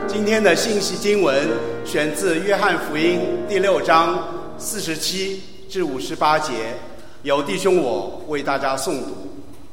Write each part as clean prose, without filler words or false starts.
今天的信息经文选自约翰福音第6章47至58节，由弟兄我为大家诵读。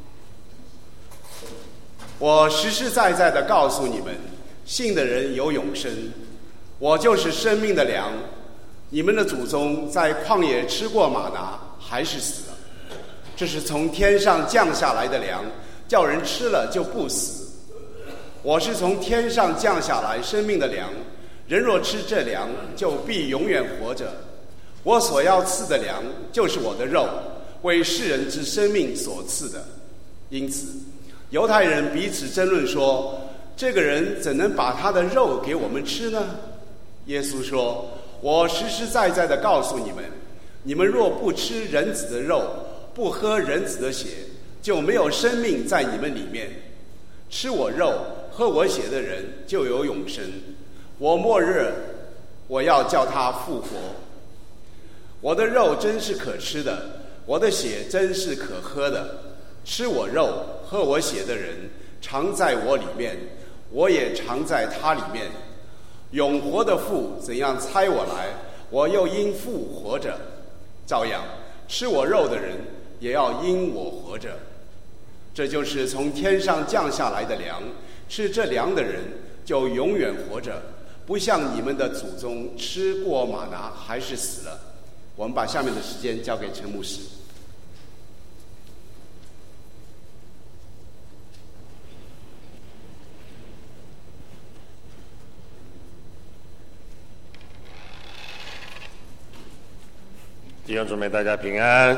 我实实在在地告诉你们，信的人有永生。我就是生命的粮。你们的祖宗在旷野吃过玛拿，还是死了。这是从天上降下来的粮，叫人吃了就不死。我是从天上降下来生命的粮，人若吃这粮，就必永远活着。我所要赐的粮，就是我的肉，为世人之生命所赐的。因此，犹太人彼此争论说，这个人怎能把他的肉给我们吃呢？耶稣说，我实实在在地告诉你们，你们若不吃人子的肉，不喝人子的血，就没有生命在你们里面。吃我肉喝我血的人就有永生，我末日我要叫他复活。我的肉真是可吃的，我的血真是可喝的。吃我肉喝我血的人常在我里面，我也常在他里面。永活的父怎样差我来，我又因父活着，照样吃我肉的人也要因我活着。这就是从天上降下来的粮，吃这粮的人就永远活着，不像你们的祖宗吃过玛拿还是死了。我们把下面的时间交给陈牧师。 弟兄姊妹，大家平安。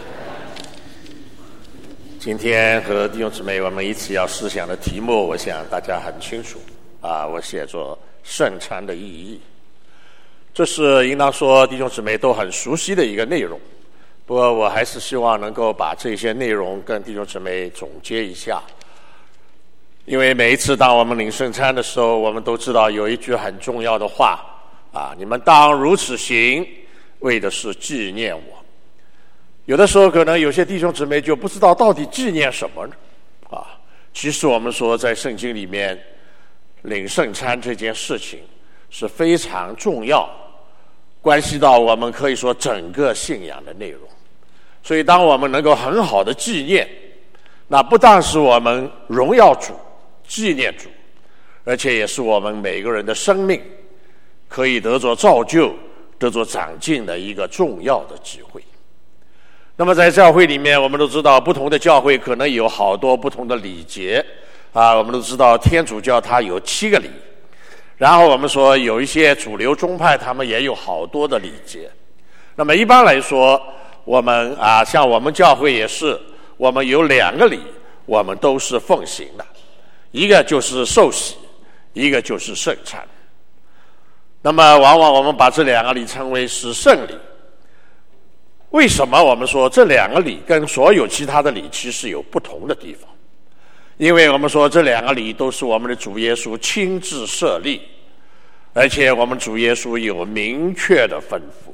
今天和弟兄姊妹我们一起要思想的题目，我想大家很清楚我写作圣餐的意义。这是应当说弟兄姊妹都很熟悉的一个内容，不过我还是希望能够把这些内容跟弟兄姊妹总结一下。因为每一次当我们领圣餐的时候，我们都知道有一句很重要的话你们当如此行，为的是纪念我。有的时候可能有些弟兄姊妹就不知道到底纪念什么呢其实我们说在圣经里面领圣餐这件事情是非常重要，关系到我们可以说整个信仰的内容。所以当我们能够很好的纪念，那不但是我们荣耀主纪念主，而且也是我们每个人的生命可以得着造就得着长进的一个重要的机会。那么在教会里面，我们都知道不同的教会可能有好多不同的礼节我们都知道天主教它有7个礼，然后我们说有一些主流宗派他们也有好多的礼节。那么一般来说我们像我们教会也是，我们有2个礼我们都是奉行的，一个就是受洗，一个就是圣餐。那么往往我们把这2个礼称为是圣礼。为什么我们说这2个礼跟所有其他的礼其实有不同的地方？因为我们说这2个礼都是我们的主耶稣亲自设立，而且我们主耶稣有明确的吩咐。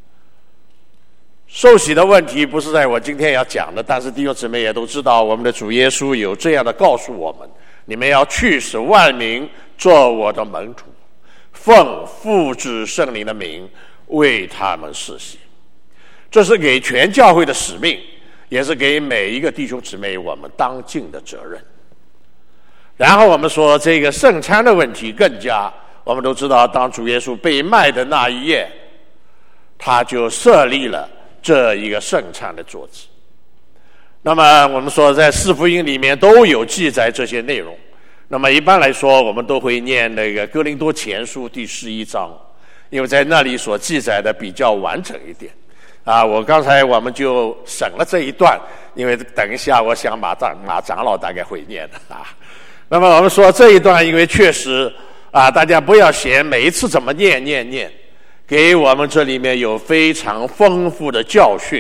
受洗的问题不是在我今天要讲的，但是弟兄姊妹也都知道，我们的主耶稣有这样的告诉我们，你们要去使万民做我的门徒，奉父子圣灵的名为他们施洗。这是给全教会的使命，也是给每一个弟兄姊妹我们当尽的责任。然后我们说这个圣餐的问题更加，我们都知道当主耶稣被卖的那一夜，他就设立了这一个圣餐的桌子。那么我们说在4福音里面都有记载这些内容。那么一般来说我们都会念那个哥林多前书第11章，因为在那里所记载的比较完整一点我刚才我们就省了这一段，因为等一下我想马长老大概会念的那么我们说这一段，因为确实大家不要嫌每一次怎么念，给我们这里面有非常丰富的教训。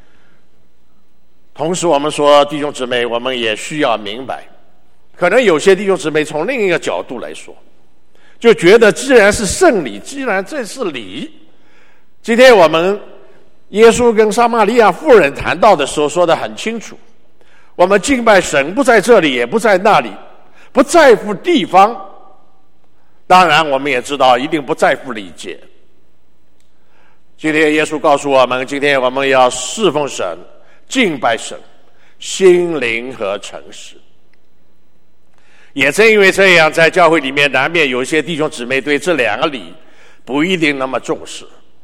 同时我们说弟兄姊妹，我们也需要明白，可能有些弟兄姊妹从另一个角度来说，就觉得既然是圣礼，既然这是礼，今天我们耶稣跟撒玛利亚妇人谈到的时候说得很清楚，我们敬拜神不在这里也不在那里，不在乎地方， 当然我们也知道一定不在乎礼节。今天耶稣告诉我们，今天我们要侍奉神，敬拜神，心灵和诚实。也正因为这样，在教会里面难免有一些弟兄姊妹对这两个礼不一定那么重视。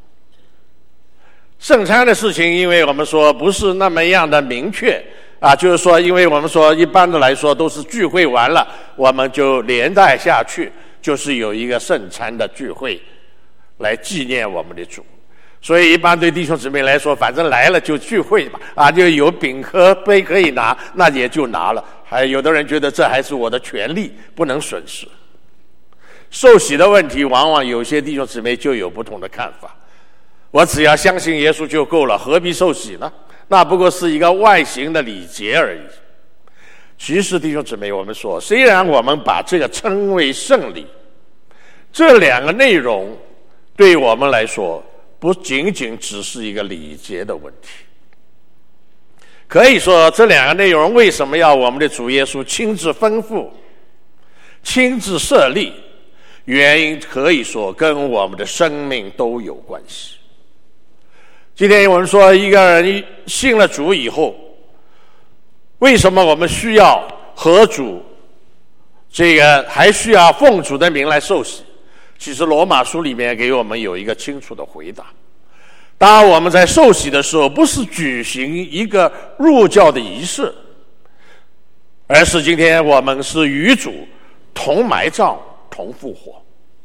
圣餐的事情，因为我们说不是那么样的明确就是说，因为我们说一般的来说都是聚会完了，我们就连带下去，就是有一个圣餐的聚会来纪念我们的主。所以一般对弟兄姊妹来说，反正来了就聚会吧，就有饼和杯可以拿，那也就拿了。还有的人觉得这还是我的权利，不能损失。受洗的问题，往往有些弟兄姊妹就有不同的看法。我只要相信耶稣就够了，何必受洗呢？那不过是一个外形的礼节而已。其实弟兄姊妹，我们说，虽然我们把这个称为圣礼，这两个内容对我们来说不仅仅只是一个礼节的问题。可以说，这两个内容为什么要我们的主耶稣亲自吩咐、亲自设立，原因可以说跟我们的生命都有关系。今天我们说，一个人信了主以后，为什么我们需要和主还需要奉主的名来受洗？其实罗马书里面给我们有一个清楚的回答。当我们在受洗的时候，不是举行一个入教的仪式，而是今天我们是与主同埋葬、同复活。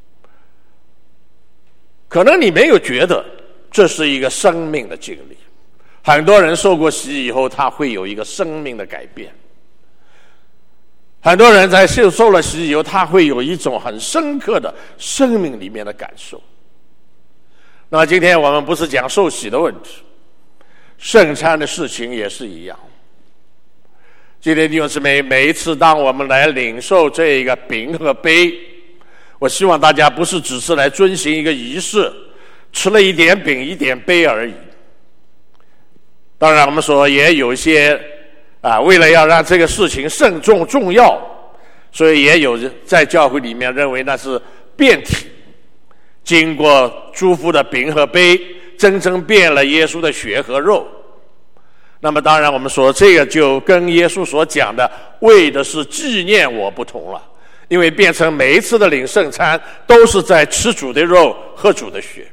可能你没有觉得这是一个生命的经历，很多人受过洗以后，他会有一个生命的改变。很多人在受了洗以后，他会有一种很深刻的生命里面的感受。那么今天我们不是讲受洗的问题，圣餐的事情也是一样。今天弟兄姊妹，每一次当我们来领受这个饼和杯，我希望大家不是只是来遵行一个仪式，吃了一点饼一点杯而已。当然我们说也有一些为了要让这个事情慎重重要，所以也有在教会里面认为那是变体，经过祝福的饼和杯真正变了耶稣的血和肉。那么当然我们说这个就跟耶稣所讲的为的是纪念我不同了，因为变成每一次的领圣餐都是在吃主的肉喝主的血。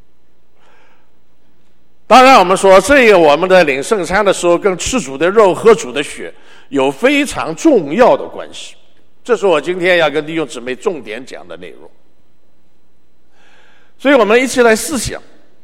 当然我们说这个我们在领圣餐的时候跟吃主的肉喝主的血有非常重要的关系，这是我今天要跟弟兄姊妹重点讲的内容。所以我们一起来思想，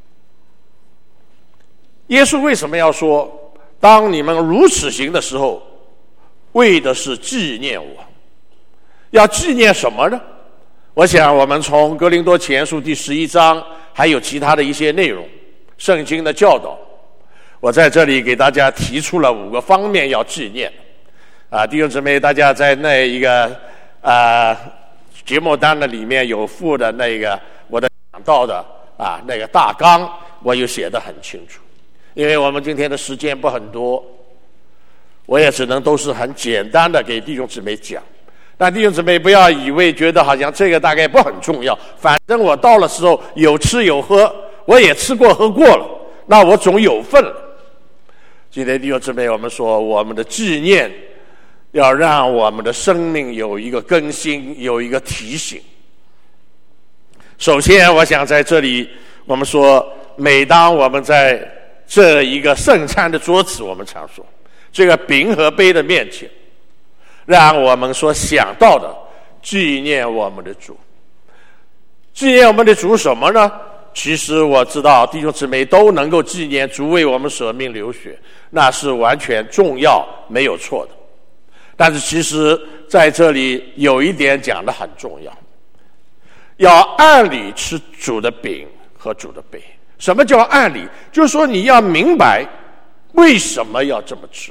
耶稣为什么要说当你们如此行的时候，为的是纪念我。要纪念什么呢？我想我们从哥林多前书第11章还有其他的一些内容圣经的教导，我在这里给大家提出了5个方面要纪念。弟兄姊妹，大家在那一个节目单的里面有附的那个我的讲到的那个大纲，我有写得很清楚。因为我们今天的时间不很多，我也只能都是很简单的给弟兄姊妹讲。但弟兄姊妹不要以为觉得好像这个大概不很重要，反正我到了时候有吃有喝，我也吃过喝过了，那我总有份了。今天弟兄姊妹，我们说我们的纪念要让我们的生命有一个更新，有一个提醒。首先我想在这里我们说，每当我们在这一个圣餐的桌子，我们常说这个饼和杯的面前，让我们所想到的纪念我们的主。纪念我们的主什么呢？其实我知道弟兄姊妹都能够纪念主为我们舍命流血，那是完全重要没有错的。但是其实在这里有一点讲得很重要，要按理吃主的饼和主的杯。什么叫按理？就是说你要明白为什么要这么吃。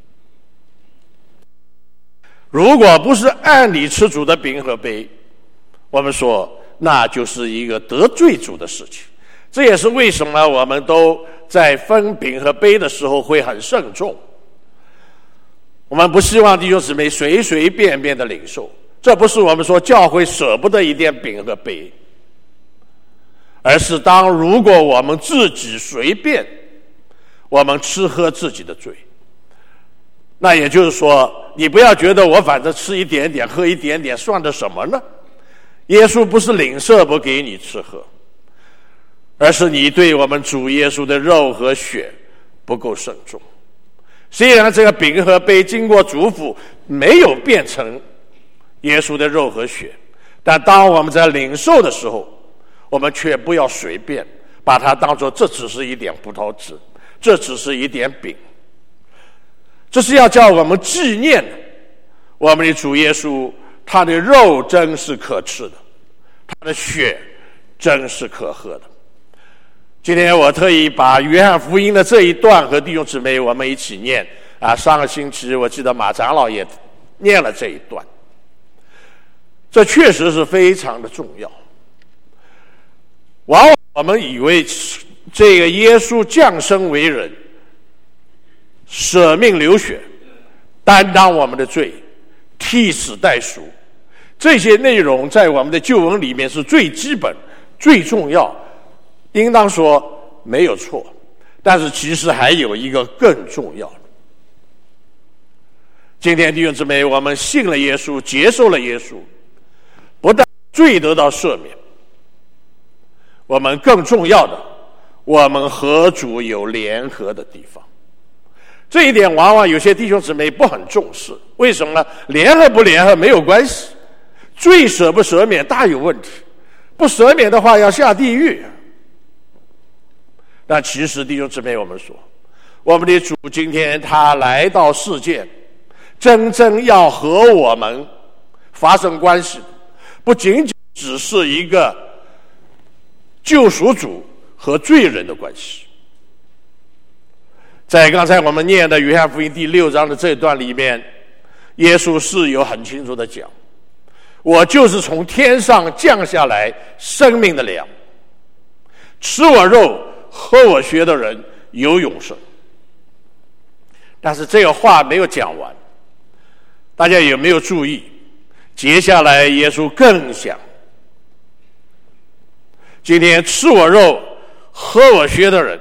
如果不是按理吃主的饼和杯，我们说那就是一个得罪主的事情。这也是为什么我们都在分饼和杯的时候会很慎重。我们不希望弟兄姊妹随随便便的领受， 这不是我们说教会舍不得一点饼和杯，而是如果我们自己随便，我们吃喝自己的罪，那也就是说，你不要觉得我反正吃一点点喝一点点算得什么呢？耶稣不是吝啬不给你吃喝，而是你对我们主耶稣的肉和血不够慎重。虽然这个饼和杯经过祝福没有变成耶稣的肉和血，但当我们在领受的时候，我们却不要随便把它当作这只是一点葡萄汁，这只是一点饼。这是要叫我们纪念我们的主耶稣，他的肉真是可吃的，他的血真是可喝的。今天我特意把约翰福音的这一段和弟兄姊妹我们一起念上个星期我记得马长老也念了这一段，这确实是非常的重要。往往我们以为这个耶稣降生为人，舍命流血，担当我们的罪，替死代赎，这些内容在我们的救恩里面是最基本最重要，应当说没有错。但是其实还有一个更重要的，今天弟兄姊妹，我们信了耶稣，接受了耶稣，不但罪得到赦免，我们更重要的，我们和主有联合的地方。这一点往往有些弟兄姊妹不很重视，为什么呢？联合不联合没有关系，罪舍不舍免大有问题，不舍免的话要下地狱。但其实弟兄姊妹，我们说我们的主今天他来到世界，真正要和我们发生关系，不仅仅只是一个救赎主和罪人的关系。在刚才我们念的约翰福音第6章的这段里面，耶稣是有很清楚的讲，我就是从天上降下来生命的粮，吃我肉喝我血的人有永生。但是这个话没有讲完，大家有没有注意，接下来耶稣更想，今天吃我肉喝我血的人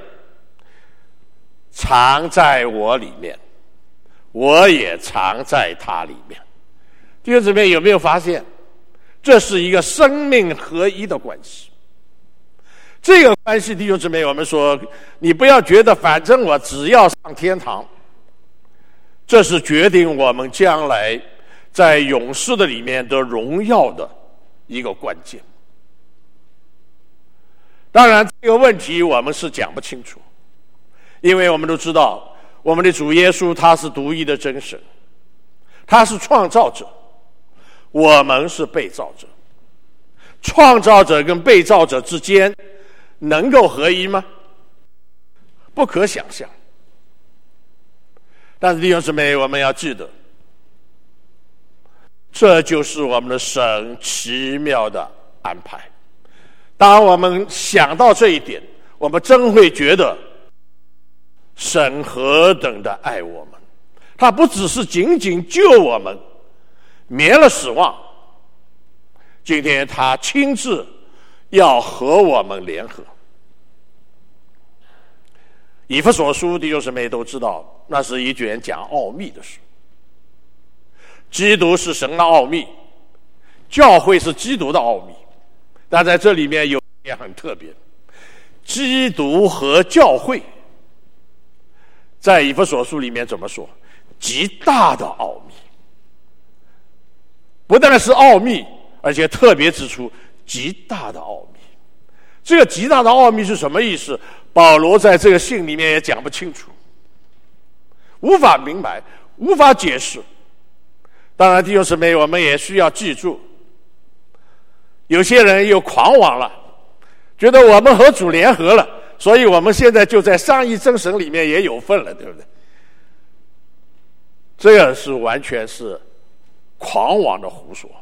藏在我里面，我也藏在他里面。弟兄姊妹，有没有发现这是一个生命合一的关系？这个关系，弟兄姊妹，我们说你不要觉得反正我只要上天堂，这是决定我们将来在永世的里面得荣耀的一个关键。当然这个问题我们是讲不清楚，因为我们都知道我们的主耶稣他是独一的真神，他是创造者，我们是被造者。创造者跟被造者之间能够合一吗？不可想象。但是弟兄姊妹，我们要记得，这就是我们的神奇妙的安排。当我们想到这一点，我们真会觉得神何等的爱我们，他不只是仅仅救我们免了死亡，今天他亲自要和我们联合。以弗所书弟兄姊妹都知道，那是一卷讲奥秘的书。基督是神的奥秘，教会是基督的奥秘。但在这里面有一点很特别，基督和教会在以弗所书里面怎么说？极大的奥秘。不但是奥秘，而且特别指出极大的奥秘。这个极大的奥秘是什么意思？保罗在这个信里面也讲不清楚，无法明白，无法解释。当然弟兄姊妹，我们也需要记住，有些人又狂妄了，觉得我们和主联合了，所以我们现在就在三一真神里面也有份了，对不对？这个是完全是狂妄的胡说。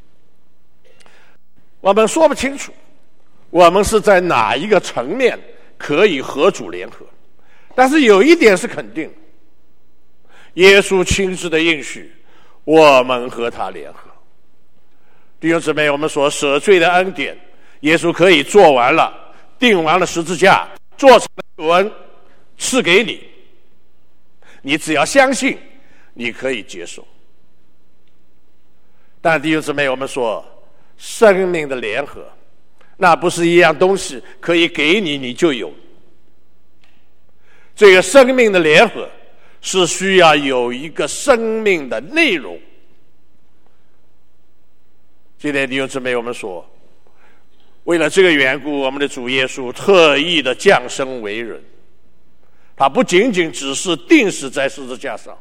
我们说不清楚我们是在哪一个层面可以和主联合，但是有一点是肯定，耶稣亲自的应许我们和他联合。 弟兄姊妹，我们所舍罪的恩典，耶稣可以做完了，钉完了十字架，做成了救恩，赐给你。你只要相信，你可以接受。但弟兄姊妹，我们说生命的联合，那不是一样东西可以给你，你就有。这个生命的联合是需要有一个生命的内容。今天弟兄姊妹，我们说为了这个缘故，我们的主耶稣特意的降生为人，他不仅仅只是钉死在十字架上，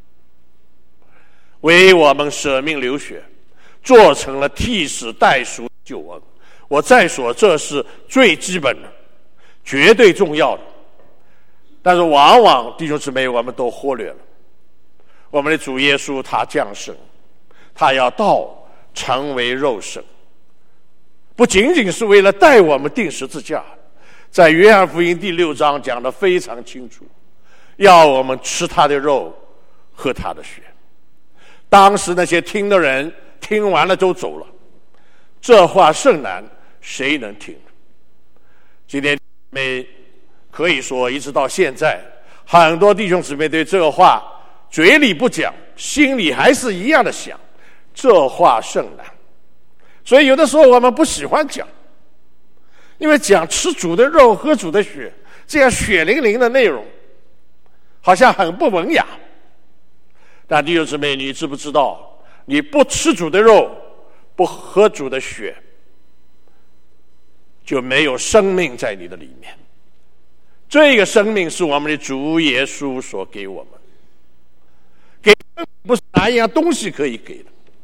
为我们舍命流血，做成了替死代赎救恩。我再说，这是最基本的，绝对重要的。但是往往弟兄姊妹，我们都忽略了，我们的主耶稣他降生，他要道成为肉身，不仅仅是为了带我们钉十字架，在约翰福音第6章讲得非常清楚，要我们吃他的肉，喝他的血。当时那些听的人听完了都走了，这话甚难，谁能听？今天可以说一直到现在，很多弟兄姊妹对这个话嘴里不讲，心里还是一样的想，这话甚难。所以有的时候我们不喜欢讲，因为讲吃主的肉喝主的血，这样血淋淋的内容好像很不文雅。但弟兄姊妹，你知不知道，你不吃主的肉，不喝主的血，就没有生命在你的里面。这个生命是我们的主耶稣所给我们，给不是哪一样东西可以给的。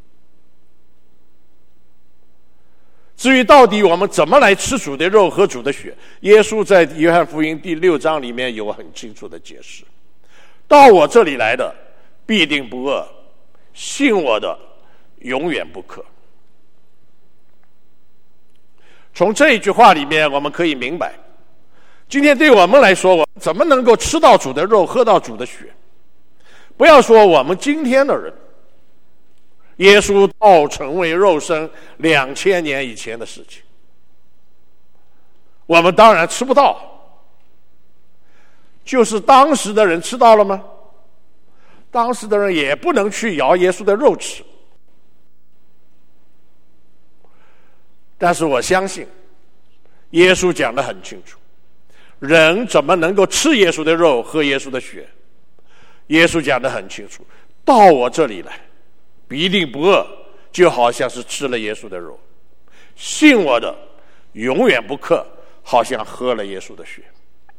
至于到底我们怎么来吃主的肉喝主的血，耶稣在约翰福音第6章里面有很清楚的解释。到我这里来的必定不饿，信我的永远不渴。从这一句话里面我们可以明白，今天对我们来说，我们怎么能够吃到主的肉喝到主的血？不要说我们今天的人，耶稣道成为肉身2000年以前的事情，我们当然吃不到。就是当时的人吃到了吗？当时的人也不能去咬耶稣的肉吃。但是我相信耶稣讲得很清楚，人怎么能够吃耶稣的肉喝耶稣的血？耶稣讲得很清楚，到我这里来必定不饿，就好像是吃了耶稣的肉；信我的永远不渴，好像喝了耶稣的血。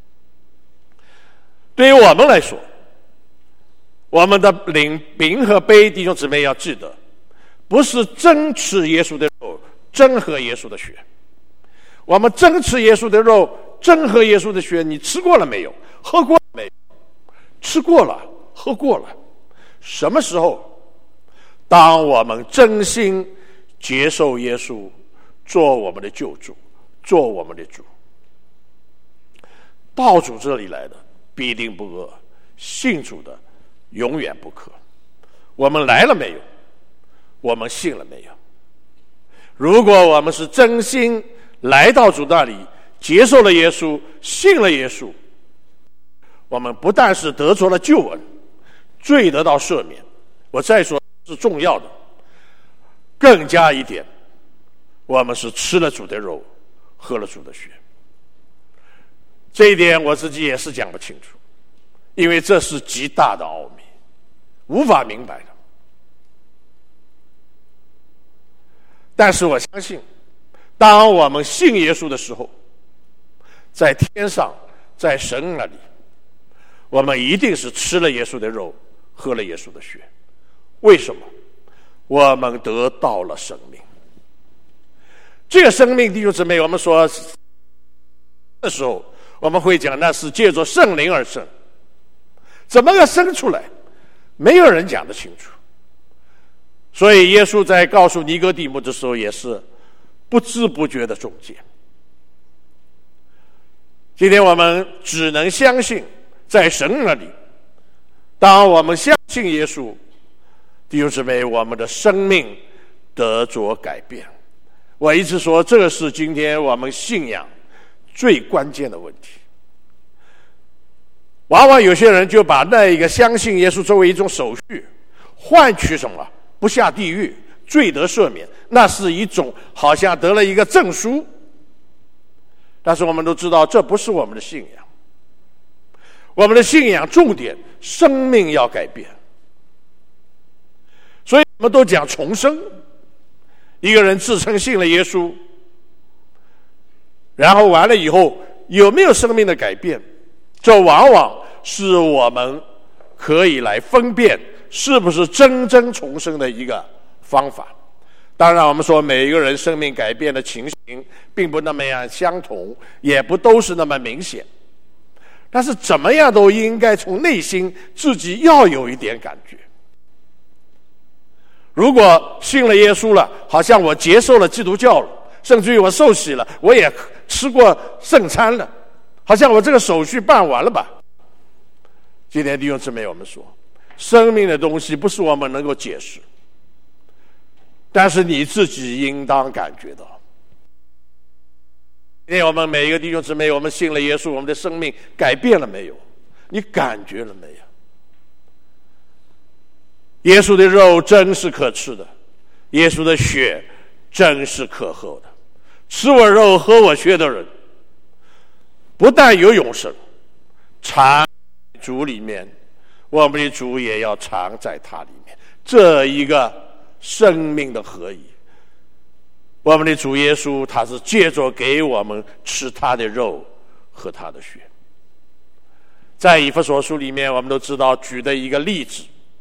对于我们来说，我们的饼和杯，弟兄姊妹要记得，不是真吃耶稣的肉，真喝耶稣的血。我们真吃耶稣的肉，真喝耶稣的血，你吃过了没有？喝过了没有？吃过了，喝过了。什么时候？当我们真心接受耶稣做我们的救主，做我们的主。到主这里来的必定不饿，信主的永远不渴。我们来了没有？我们信了没有？如果我们是真心来到主那里，接受了耶稣，信了耶稣，我们不但是得着了救恩，罪得到赦免，我再说是重要的，更加一点，我们是吃了主的肉，喝了主的血。这一点我自己也是讲不清楚，因为这是极大的奥秘，无法明白的。但是我相信，当我们信耶稣的时候，在天上，在神那里，我们一定是吃了耶稣的肉，喝了耶稣的血。为什么？我们得到了生命。这个生命，弟兄姊妹，我们说的时候，我们会讲那是借着圣灵而生。怎么个生出来？没有人讲得清楚。所以耶稣在告诉尼哥底母的时候，也是不知不觉的中间。今天我们只能相信在神那里，当我们相信耶稣，弟兄姊妹，我们的生命得着改变。我一直说，这个是今天我们信仰最关键的问题。往往有些人就把那一个相信耶稣作为一种手续，换取什么？不下地狱，罪得赦免，那是一种好像得了一个证书。但是我们都知道，这不是我们的信仰。我们的信仰重点，生命要改变。所以我们都讲重生。一个人自称信了耶稣，然后完了以后有没有生命的改变，这往往是我们可以来分辨是不是真正重生的一个方法。当然我们说每一个人生命改变的情形并不那么样相同，也不都是那么明显，但是怎么样都应该从内心自己要有一点感觉。如果信了耶稣了，好像我接受了基督教了，甚至于我受洗了，我也吃过圣餐了，好像我这个手续办完了吧。今天弟兄姊妹，我们说生命的东西不是我们能够解释，但是你自己应当感觉到。今天我们每一个弟兄姊妹，我们信了耶稣，我们的生命改变了没有？你感觉了没有？耶稣的肉真是可吃的，耶稣的血真是可喝的。吃我肉喝我血的人，不但有永生，常在主里面，我们的主也要常在他里面。这一个生命的合一，我们的主耶稣他是借着给我们吃他的肉和他的血。在以弗所书里面，我们都知道举的一个例子，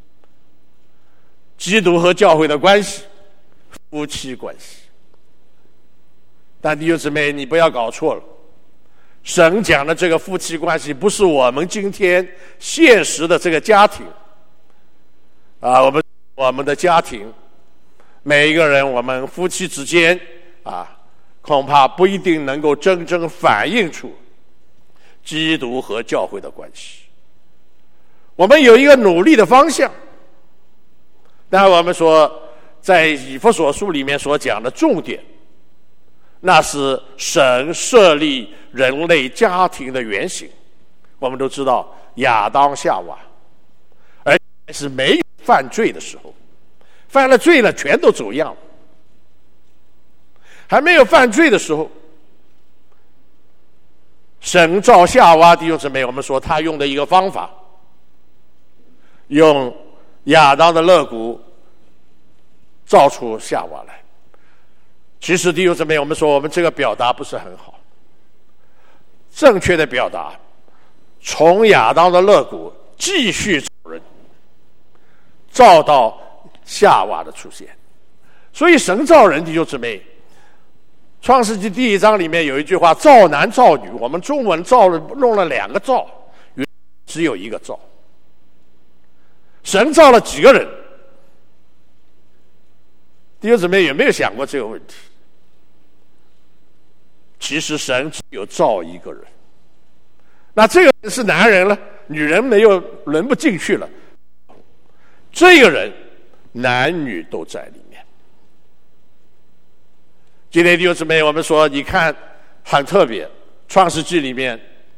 基督和教会的关系，夫妻关系。但弟兄姊妹，你不要搞错了，神讲的这个夫妻关系不是我们今天现实的这个家庭啊，我们的家庭每一个人，我们夫妻之间啊，恐怕不一定能够真正反映出基督和教会的关系。我们有一个努力的方向，但我们说在以弗所书里面所讲的重点，那是神设立人类家庭的原型。我们都知道亚当夏娃，而是没有犯罪的时候，犯了罪了全都走样了。还没有犯罪的时候，神造夏娃，弟兄姊妹，我们说他用的一个方法，用亚当的肋骨造出夏娃来。其实弟兄姊妹，我们说我们这个表达不是很好，正确的表达，从亚当的肋骨继续造人，造到夏娃的出现。所以神造人，弟兄姊妹，创世纪第1章里面有一句话，造男造女，我们中文弄了2个造，原来只有一个造。神造了几个人？弟兄姊妹有没有想过这个问题？其实神只有造一个人，那这个人是男人了，女人没有轮不进去了，这个人男女都在里面。今天弟兄姊妹，我们说你看很特别，创世纪里面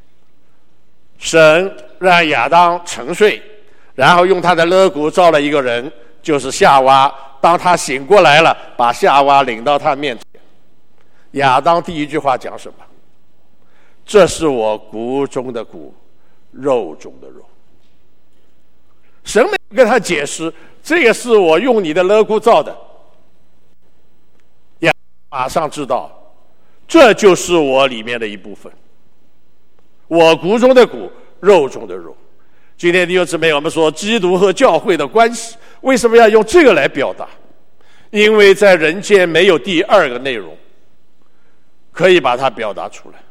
神让亚当沉睡，然后用他的肋骨造了一个人，就是夏娃。当他醒过来了，把夏娃领到他面前，亚当第一句话讲什么？这是我骨中的骨，肉中的肉。神没有跟他解释，这个是我用你的肋骨造的。亚当马上知道，这就是我里面的一部分，我骨中的骨，肉中的肉。今天弟兄姊妹，我们说基督和教会的关系，为什么要用这个来表达？因为在人间没有第2个内容可以把它表达出来。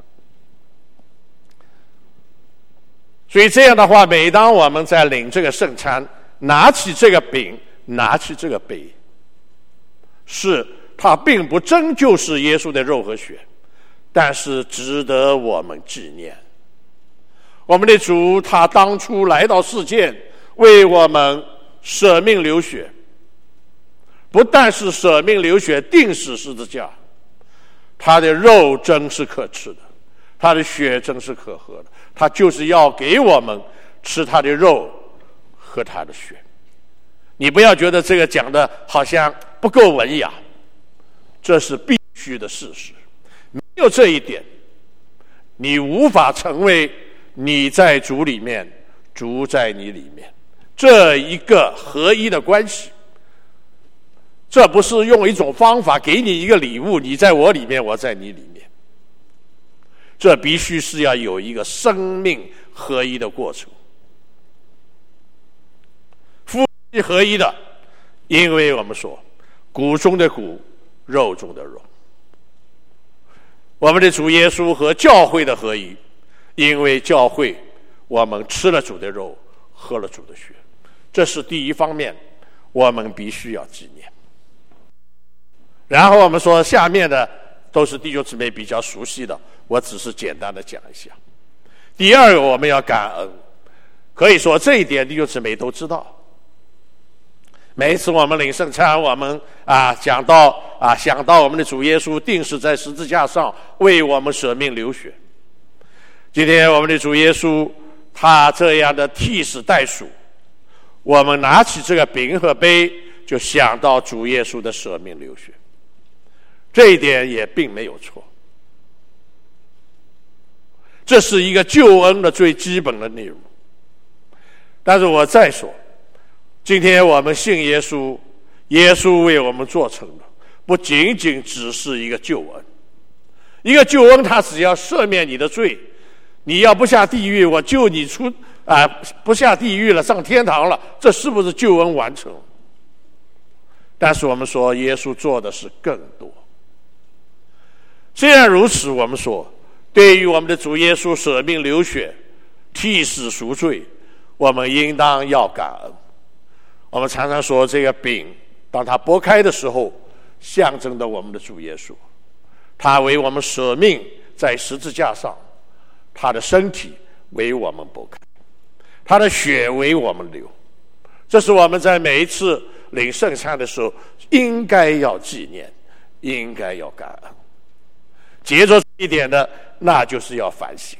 所以这样的话，每当我们在领这个圣餐，拿起这个饼，拿起这个杯，是它并不真就是耶稣的肉和血，但是值得我们纪念。我们的主他当初来到世界，为我们舍命流血， 不但是舍命流血钉死十字架，他的肉真是可吃的，他的血真是可喝的，他就是要给我们吃他的肉和他的血。你不要觉得这个讲的好像不够文雅，这是必须的事实。没有这一点，你无法成为你在主里面，主在你里面这一个合一的关系。这不是用一种方法给你一个礼物，你在我里面，我在你里面。这必须是要有一个生命合一的过程。夫妻合一的，因为我们说骨中的骨，肉中的肉。我们的主耶稣和教会的合一，因为教会我们吃了主的肉，喝了主的血。这是第一方面，我们必须要纪念。然后我们说下面的都是弟兄姊妹比较熟悉的，我只是简单的讲一下。第二个，我们要感恩，可以说这一点弟兄姊妹都知道。每一次我们领圣餐，我们想到我们的主耶稣钉死在十字架上，为我们舍命流血。今天我们的主耶稣他这样的替死代赎，我们拿起这个饼和杯，就想到主耶稣的舍命流血。这一点也并没有错，这是一个救恩的最基本的内容。但是我再说，今天我们信耶稣，耶稣为我们做成的不仅仅只是一个救恩。一个救恩他只要赦免你的罪，你要不下地狱，我救你出不下地狱了，上天堂了，这是不是救恩完成？但是我们说耶稣做的是更多。虽然如此，我们说对于我们的主耶稣舍命流血替死赎罪，我们应当要感恩。我们常常说这个饼当它剥开的时候，象征着我们的主耶稣，他为我们舍命在十字架上，他的身体为我们剥开，他的血为我们流。这是我们在每一次领圣餐的时候应该要纪念，应该要感恩。接着一点的，那就是要反省，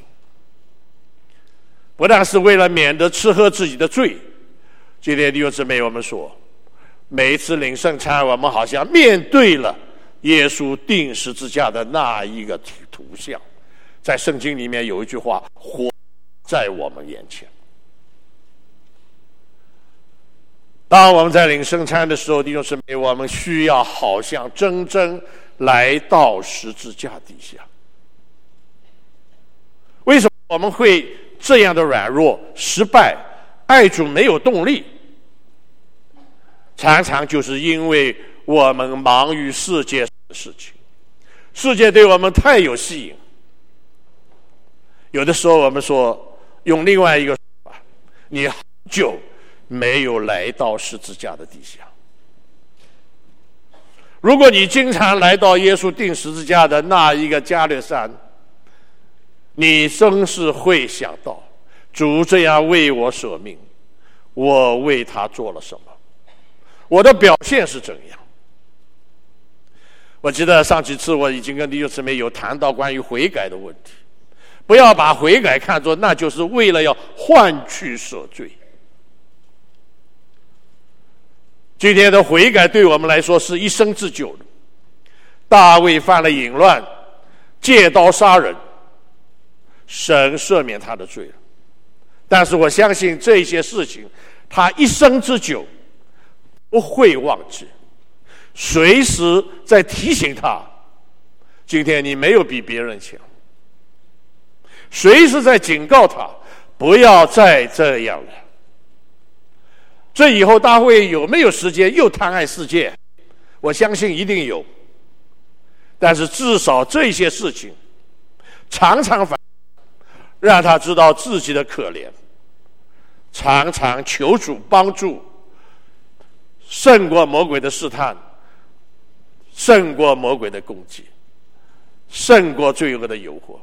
不但是为了免得吃喝自己的罪。今天弟兄姊妹，我们说每一次领圣餐，我们好像面对了耶稣钉十字架的那一个图像。在圣经里面有一句话，活在我们眼前。当我们在领圣餐的时候，弟兄姊妹，我们需要好像真正来到十字架底下。为什么我们会这样的软弱、失败、爱主没有动力？常常就是因为我们忙于世界的事情，世界对我们太有吸引。有的时候我们说，用另外一个说法，你好久没有来到十字架的底下。如果你经常来到耶稣钉十字架的那一个加略山，你真是会想到，主这样为我舍命，我为他做了什么，我的表现是怎样。我记得上几次我已经跟弟兄姊妹有谈到关于悔改的问题，不要把悔改看作那就是为了要换去赦罪。今天的悔改对我们来说是一生之久的。大卫犯了淫乱，借刀杀人，神赦免他的罪了。但是我相信这些事情他一生之久不会忘记，随时在提醒他，今天你没有比别人强，随时在警告他不要再这样了。这以后大卫有没有时间又贪爱世界？我相信一定有。但是至少这些事情常常让他知道自己的可怜，常常求主帮助，胜过魔鬼的试探，胜过魔鬼的攻击，胜过罪恶的诱惑。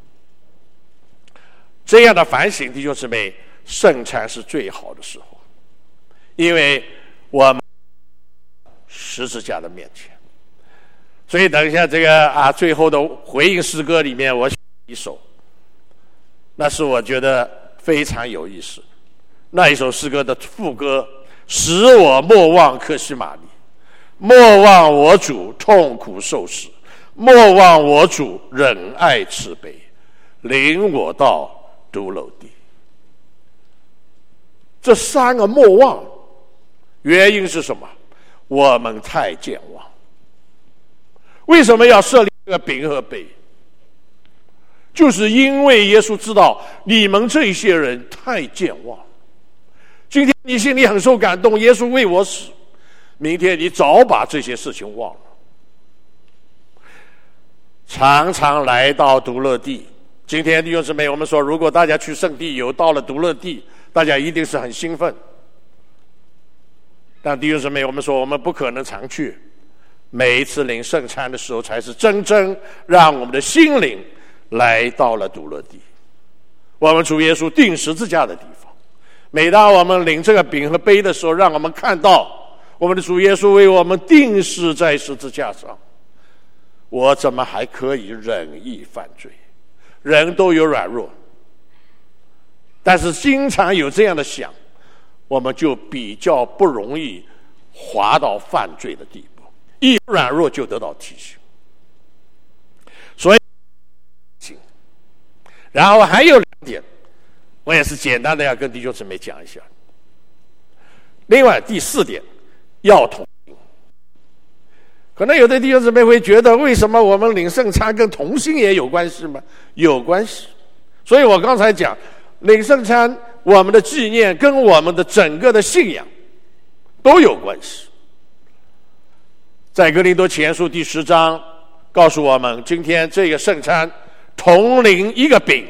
这样的反省，弟兄姊妹，圣餐是最好的时候，因为我们十字架的面前。所以等一下这个最后的回应诗歌里面，我写一首，那是我觉得非常有意思。那一首诗歌的副歌：使我莫忘客西马尼，莫忘我主痛苦受死，莫忘我主忍爱慈悲，领我到独楼地。这三个莫忘，原因是什么？我们太健忘。为什么要设立这个饼和杯？就是因为耶稣知道你们这些人太健忘。今天你心里很受感动，耶稣为我死，明天你早把这些事情忘了。常常来到独乐地，今天弟兄姊妹，我们说如果大家去圣地游，到了独乐地，大家一定是很兴奋。但弟兄姊妹，我们说我们不可能常去，每一次领圣餐的时候，才是真正让我们的心灵来到了独乐地，我们主耶稣钉十字架的地方。每当我们领这个饼和杯的时候，让我们看到我们的主耶稣为我们钉死在十字架上。我怎么还可以忍意犯罪？人都有软弱，但是经常有这样的想，我们就比较不容易滑到犯罪的地步，一软弱就得到提醒。所以然后还有2点，我也是简单的要跟弟兄姊妹讲一下。另外第4点，要同心。可能有的弟兄姊妹会觉得，为什么我们领圣餐跟同心也有关系吗？有关系。所以我刚才讲，领圣餐我们的纪念跟我们的整个的信仰都有关系。在哥林多前书第10章告诉我们，今天这个圣餐同领一个饼，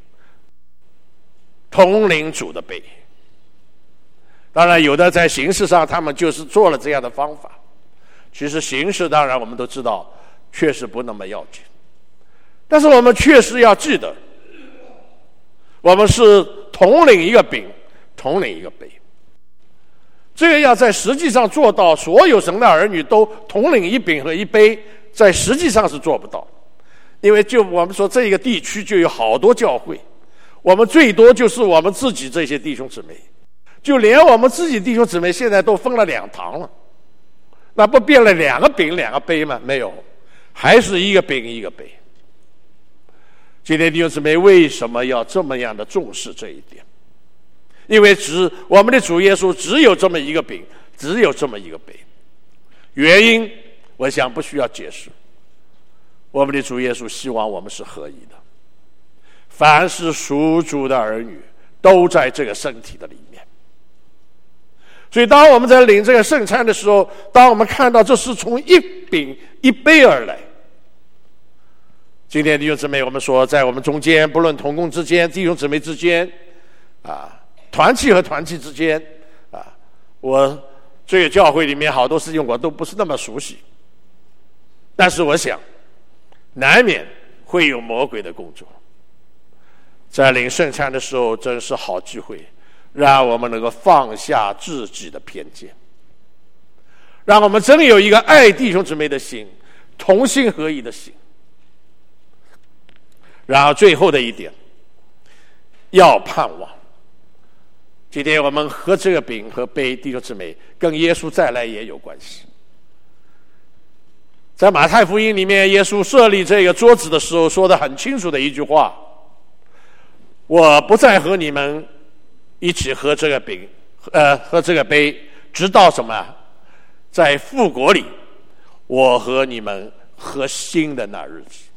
同领主的杯。当然有的在形式上他们就是做了这样的方法，其实形式当然我们都知道确实不那么要紧，但是我们确实要记得，我们是同领一个饼，同领一个杯。这个要在实际上做到所有神的儿女都同领一饼和一杯，在实际上是做不到。因为就我们说这个地区就有好多教会，我们最多就是我们自己这些弟兄姊妹，就连我们自己弟兄姊妹现在都分了2堂了，那不变了2个饼2个杯吗？没有，还是一个饼一个杯。今天弟兄姊妹为什么要这么样的重视这一点？因为我们的主耶稣只有这么一个饼，只有这么一个杯。原因我想不需要解释，我们的主耶稣希望我们是合一的，凡是属主的儿女都在这个身体的里面。所以当我们在领这个圣餐的时候，当我们看到这是从一饼一杯而来，今天弟兄姊妹，我们说在我们中间，不论同工之间，弟兄姊妹之间团契和团契之间我这个教会里面好多事情我都不是那么熟悉，但是我想难免会有魔鬼的工作。在领圣餐的时候，真是好机会，让我们能够放下自己的偏见，让我们真有一个爱弟兄姊妹的心，同心合一的心。然后最后的一点，要盼望。今天我们喝这个饼和杯，弟兄姊妹，跟耶稣再来也有关系。在马太福音里面，耶稣设立这个桌子的时候说得很清楚的一句话，我不再和你们一起喝这个饼喝这个杯，直到什么？在复国里我和你们喝新的那日子。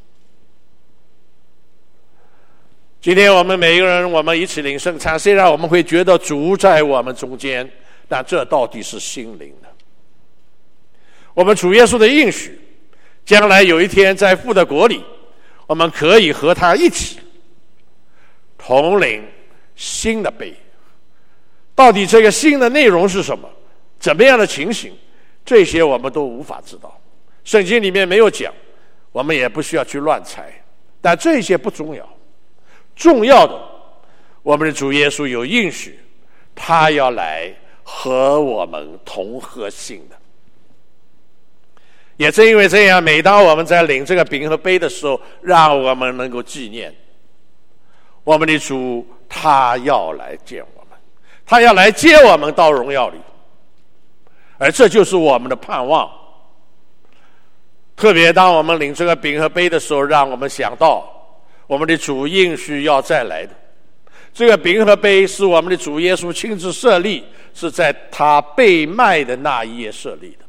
今天我们每一个人，我们一起领圣餐，虽然我们会觉得主在我们中间，但这到底是心灵的。我们主耶稣的应许，将来有一天在父的国里，我们可以和他一起同领新的杯。到底这个新的内容是什么？怎么样的情形？这些我们都无法知道，圣经里面没有讲，我们也不需要去乱猜，但这些不重要。重要的，我们的主耶稣有应许，他要来和我们同喝新的。 也正因为这样，每当我们在领这个饼和杯的时候，让我们能够纪念我们的主，他要来见我们，他要来接我们到荣耀里，而这就是我们的盼望。特别当我们领这个饼和杯的时候，让我们想到我们的主应许要再来的。这个饼和杯是我们的主耶稣亲自设立，是在他被卖的那一夜设立的。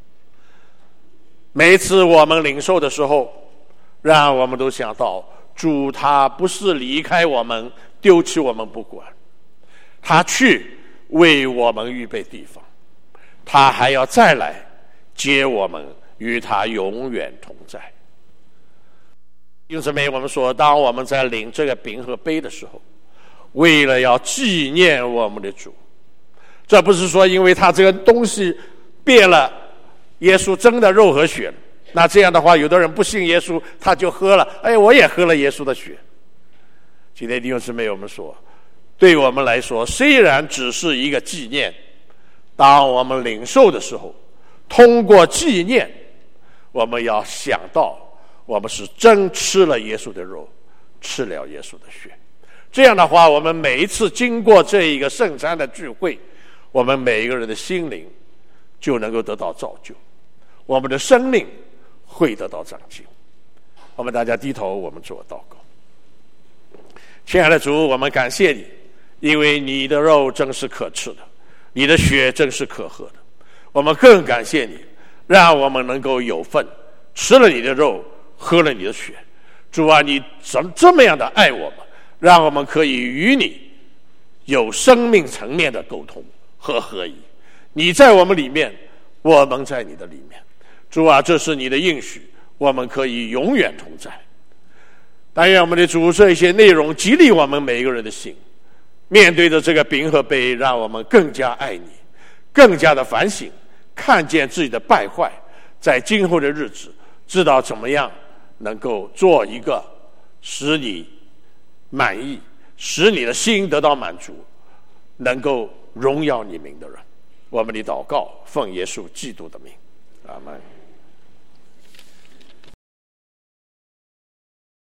每一次我们领受的时候，让我们都想到主他不是离开我们，丢弃我们不管，他去为我们预备地方，他还要再来接我们，与他永远同在。弟兄姊妹，我们说，当我们在领这个饼和杯的时候，为了要纪念我们的主，这不是说因为他这个东西变了耶稣真的肉和血，那这样的话，有的人不信耶稣，他就喝了，我也喝了耶稣的血。今天弟兄姊妹，我们说，对我们来说，虽然只是一个纪念，当我们领受的时候，通过纪念，我们要想到我们是真吃了耶稣的肉，吃了耶稣的血。这样的话，我们每一次经过这一个圣餐的聚会，我们每一个人的心灵就能够得到造就，我们的生命会得到长进。我们大家低头，我们做祷告。亲爱的主，我们感谢你，因为你的肉真是可吃的，你的血真是可喝的。我们更感谢你，让我们能够有份吃了你的肉，喝了你的血。主啊，你这么样的爱我们，让我们可以与你有生命层面的沟通和合一。你在我们里面，我们在你的里面。主啊，这是你的应许，我们可以永远同在。但愿我们的主这些内容激励我们每一个人的心，面对着这个饼和杯，让我们更加爱你，更加的反省，看见自己的败坏，在今后的日子知道怎么样能够做一个使你满意，使你的心得到满足，能够荣耀你名的人。我们的祷告奉耶稣基督的名，阿们。